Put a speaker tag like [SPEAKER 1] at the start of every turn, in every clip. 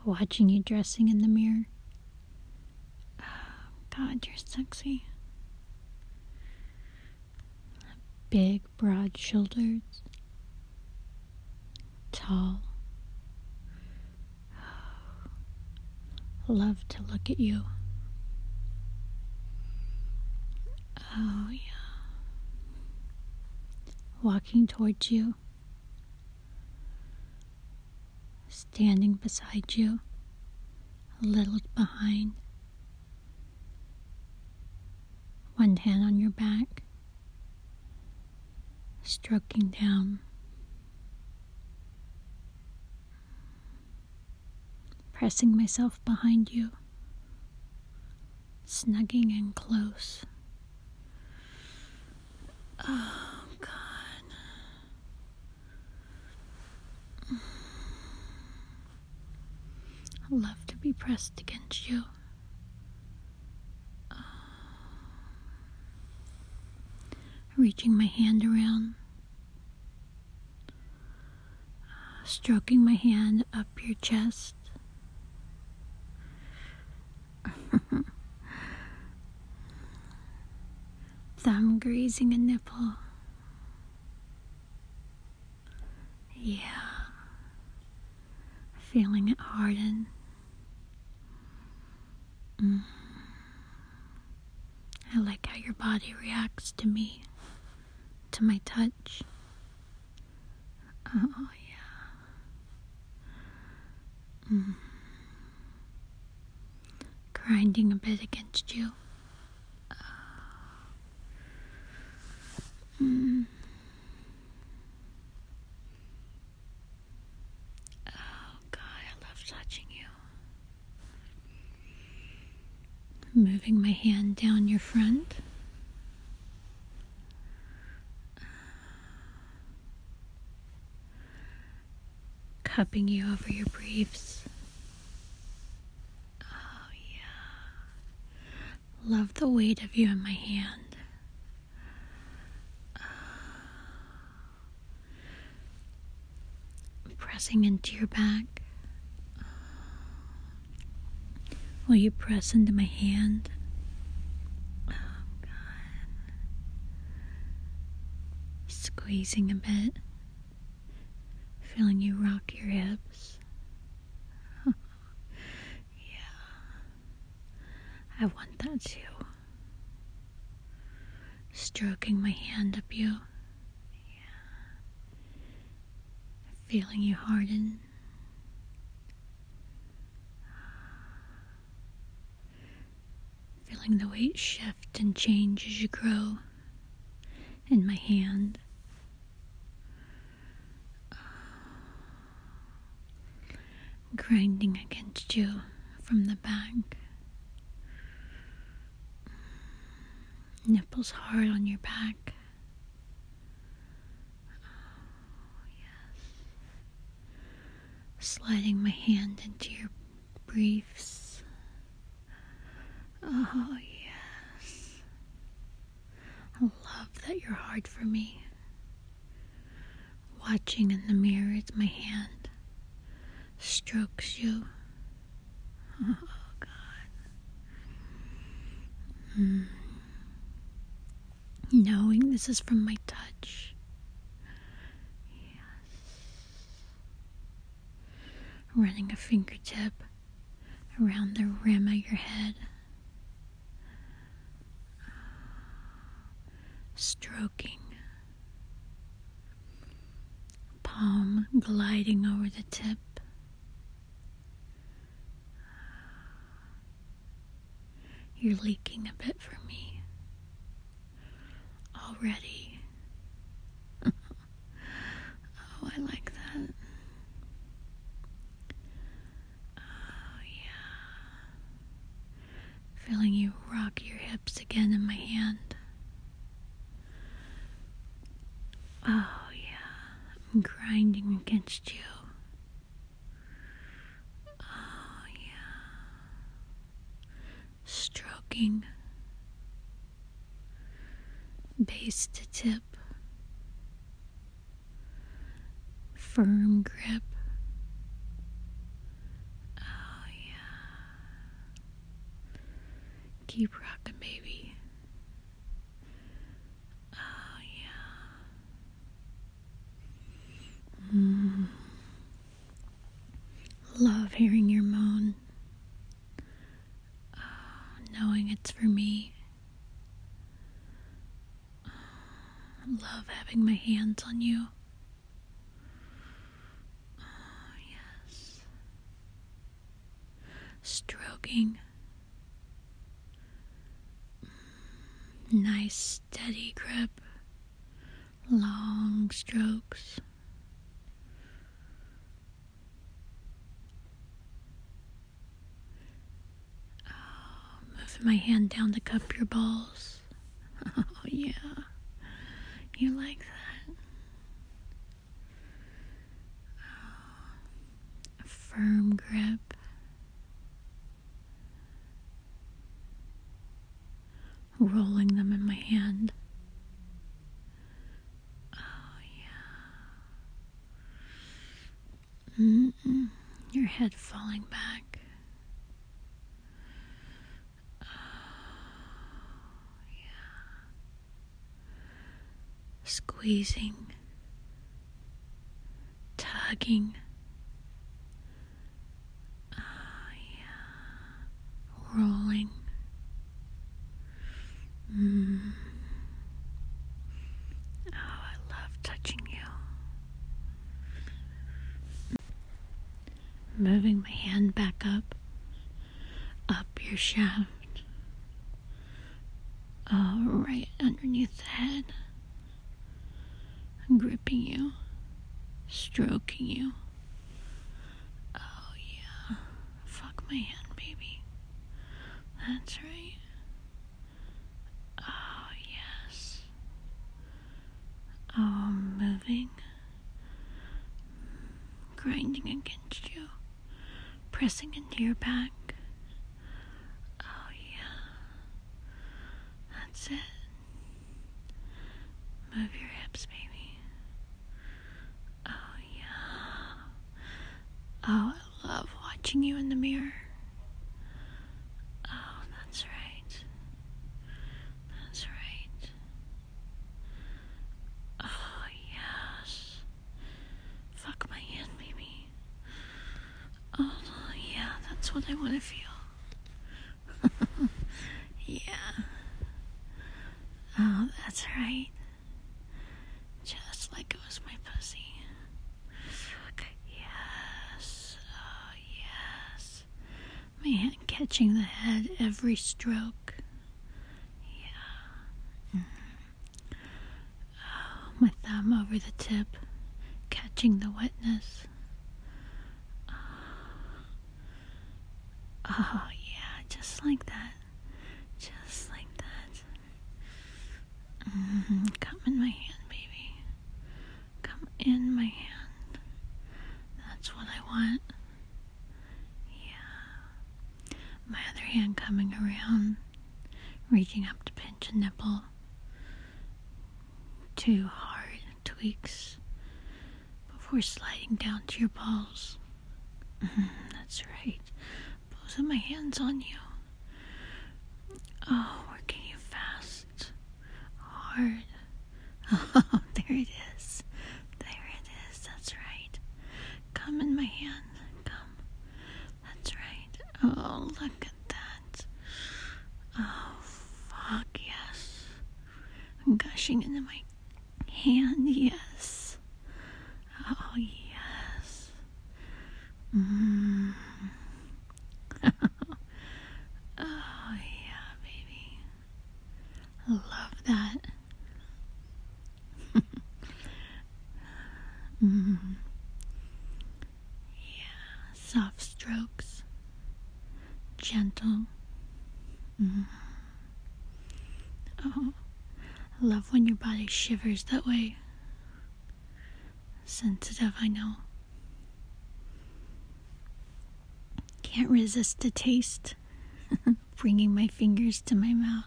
[SPEAKER 1] watching you dressing in the mirror. Oh, God, you're sexy. Big, broad shoulders. Tall. Love to look at you. Oh, yeah. Walking towards you. Standing beside you. A little behind. One hand on your back. Stroking down. Pressing myself behind you. Snugging in close. Oh, God. I love to be pressed against you. Reaching my hand around. Stroking my hand up your chest. Thumb grazing a nipple. Yeah. Feeling it harden. I like how your body reacts to me, to my touch. Oh, yeah. Grinding a bit against you. Oh, God, I love touching you. Moving my hand down your front. Cupping you over your briefs. Oh, yeah. Love the weight of you in my hand. Pressing into your back. Will you press into my hand? Oh, God. Squeezing a bit. Feeling you rock your hips. Yeah. I want that too. Stroking my hand up you. Yeah. Feeling you harden. Feeling the weight shift and change as you grow in my hand. Grinding against you from the back. Nipples hard on your back. Oh, yes. Sliding my hand into your briefs. Oh, yes. I love that you're hard for me. Watching in the mirror as my hand strokes you. Oh, God. Knowing this is from my touch. Yes. Running a fingertip around the rim of your head. Stroking. Palm gliding over the tip. You're leaking a bit for me already. Oh, I like that. Oh, yeah. Feeling you rock your hips again in my hand. Oh, yeah. I'm grinding against you. Oh, yeah. Stroking. Base to tip. Firm grip. Oh, keep rocking, baby. Oh, yeah. Love hearing your moan. Knowing it's for me. Love having my hands on you. Oh, yes. Stroking. Nice steady grip. Long strokes. Moving my hand down to cup your balls. Oh, yeah. You like that? A firm grip. Rolling them in my hand. Oh, yeah. Your head falling back. Squeezing, tugging. Oh, yeah. Rolling. Oh, I love touching you. Moving my hand back up your shaft. Oh, right underneath the head. Gripping you, stroking you. Oh, yeah. Fuck my hand, baby. That's right. Oh, yes. Oh, moving. Grinding against you. Pressing into your back. Oh, yeah. That's it. Move your hips, baby. Oh, yeah. Oh, I love watching you in the mirror. Oh, that's right. That's right. Oh, yes. Fuck my hand, baby. Oh, yeah, that's what I want to feel. Yeah. Oh, that's right. Just like it was my pussy. Yes. Oh, yes. My hand catching the head every stroke. Yeah. Oh, my thumb over the tip, catching the wetness. Oh, yeah, just like that. Just like that. Come in my hand, baby. Come in my hand. That's what I want. Yeah. My other hand coming around, reaching up to pinch a nipple. 2 hard tweaks before sliding down to your balls. That's right. Both of my hands on you. Oh, working you fast, hard. Oh, there it is. There it is. That's right. Come in my hand. Come. That's right. Oh, look at that. Oh, fuck yes. I'm gushing into my hand. Yes. Oh, yes. Oh, yeah, baby. Love that. Yeah, soft strokes. Gentle. Oh, I love when your body shivers that way. Sensitive, I know. Can't resist the taste. Bringing my fingers to my mouth.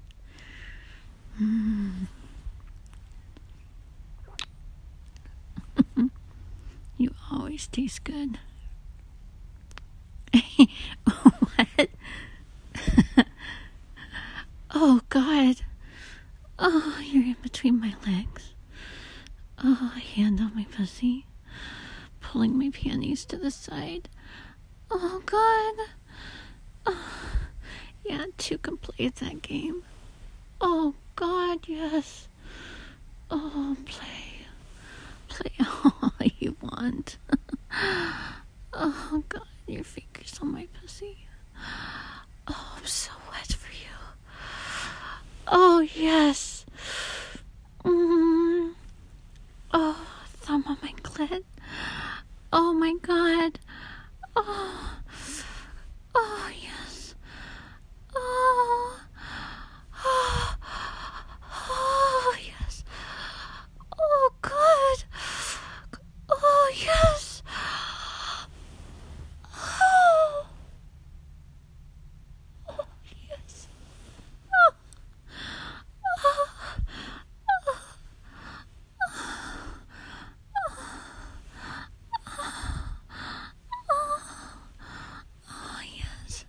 [SPEAKER 1] You always taste good. What? Oh, God. Oh, you're in between my legs. Oh, hand on my pussy. Pulling my panties to the side. Oh, God. Oh, yeah, two can play that game. Oh, God, yes. Oh, play all you want. Oh, God, your fingers on my pussy. Oh, I'm so wet for you. Oh, yes. Oh, thumb on my clit. Oh, my God. Oh, yes. Oh, yes. Oh, God. Oh, yes. Oh, yes. Oh, yes.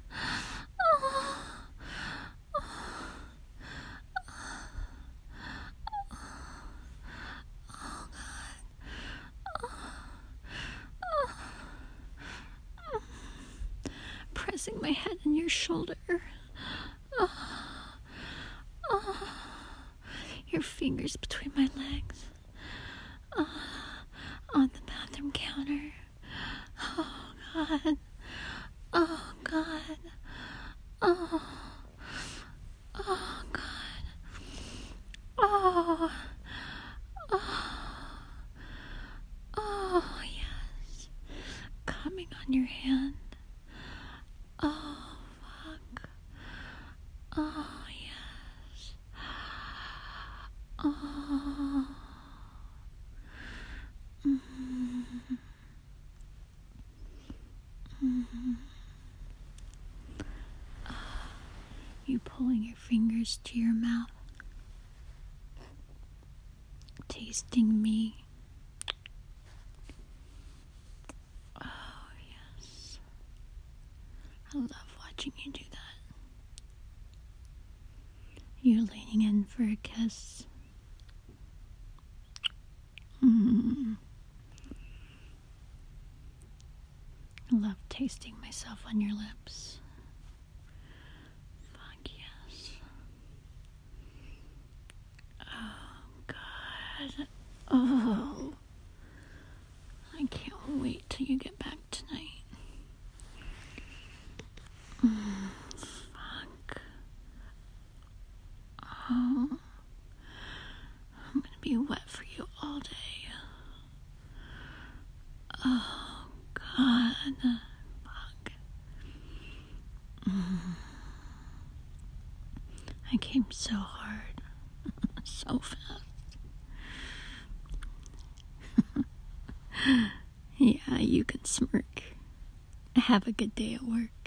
[SPEAKER 1] Pressing my head on your shoulder. Your fingers between my legs. On the bathroom counter. Oh, God. Oh, God. Oh, God. Oh, yes. Coming on your hand. Oh, fuck. Oh, yes. Oh. You pulling your fingers to your mouth. Tasting me. Oh, yes. I love watching you do that. You're leaning in for a kiss. I love tasting myself on your lips. Fuck yes. Oh, God. Oh. I can't wait till you get back tonight. Fuck. Oh. I'm gonna be wet for you all day. Oh, God. Fuck. I came so hard. So fast. Yeah, you can smirk. Have a good day at work.